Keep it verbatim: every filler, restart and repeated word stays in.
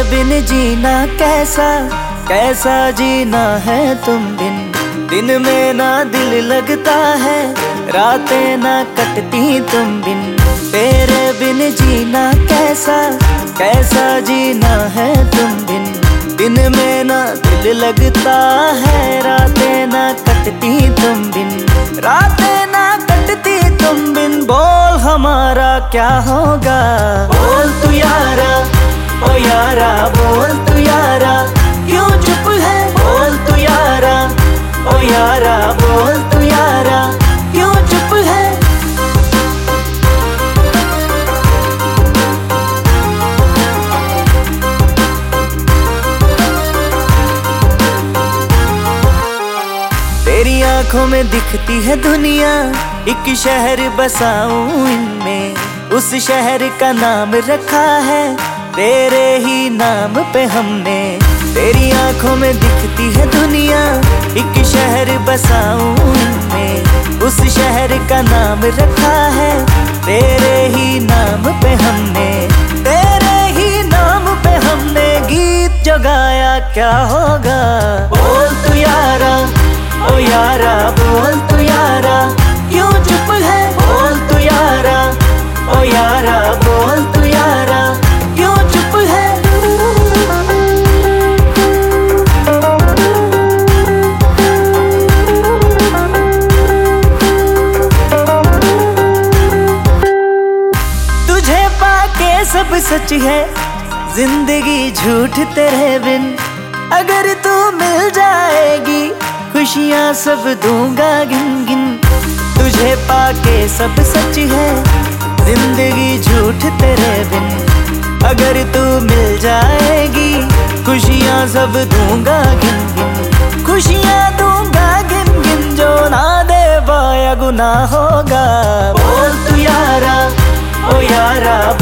बिन जीना कैसा कैसा जीना है तुम बिन। दिन में ना दिल लगता है, रातें ना कटती तुम बिन। तेरे बिन जीना कैसा कैसा जीना है तुम बिन। दिन में ना दिल लगता है, रातें ना कटती तुम बिन। रातें ना कटती तुम बिन। बोल हमारा क्या होगा, बोल तू यारा ओ यारा, बोल तू यारा क्यों चुप है। बोल तू यारा ओ यारा, बोल तू यारा क्यों चुप है। तेरी आंखों में दिखती है दुनिया, एक शहर बसाऊं इनमें। उस शहर का नाम रखा है तेरे ही नाम पे हमने। तेरी आंखों में दिखती है दुनिया, एक शहर बसाऊं इनमें। उस शहर का नाम रखा है तेरे ही नाम पे हमने। तेरे ही नाम पे हमने गीत जो गाया क्या होगा। बोल तू यारा ओ यारा, बोल तू यारा क्यों चुप है। बोल तू यारा ओ यारा, बोल तू यारा क्यों चुप है। तुझे पाके सब सच है, जिंदगी झूठ तेरे बिन। अगर तू मिल जाएगी खुशियाँ सब दूंगा गिन गिन। तुझे पाके सब सच है, जिंदगी झूठ तेरे बिन। अगर तू मिल जाएगी खुशियाँ सब दूंगा गिन गिन। खुशियाँ दूंगा गिन गिन, जो ना दे पाया गुनाह होगा। बोल तू यारा ओ यारा,